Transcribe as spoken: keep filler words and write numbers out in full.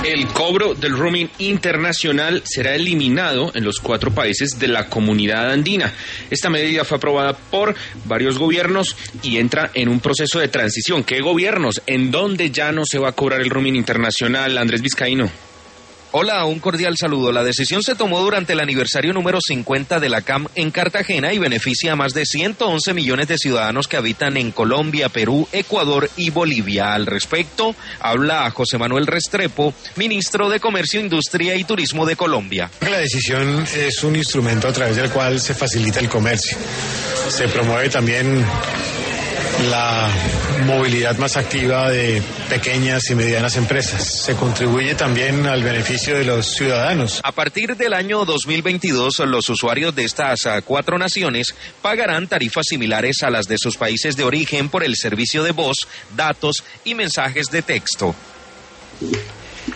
El cobro del roaming internacional será eliminado en los cuatro países de la comunidad andina. Esta medida fue aprobada por varios gobiernos y entra en un proceso de transición. ¿Qué gobiernos? ¿En dónde ya no se va a cobrar el roaming internacional? Andrés Vizcaíno. Hola, un cordial saludo. La decisión se tomó durante el aniversario número cincuenta de la C A M en Cartagena y beneficia a más de ciento once millones de ciudadanos que habitan en Colombia, Perú, Ecuador y Bolivia. Al respecto, habla José Manuel Restrepo, ministro de Comercio, Industria y Turismo de Colombia. La decisión es un instrumento a través del cual se facilita el comercio. Se promueve también la movilidad más activa de pequeñas y medianas empresas. Se contribuye también al beneficio de los ciudadanos. A partir del año dos mil veintidós, los usuarios de estas cuatro naciones pagarán tarifas similares a las de sus países de origen por el servicio de voz, datos y mensajes de texto.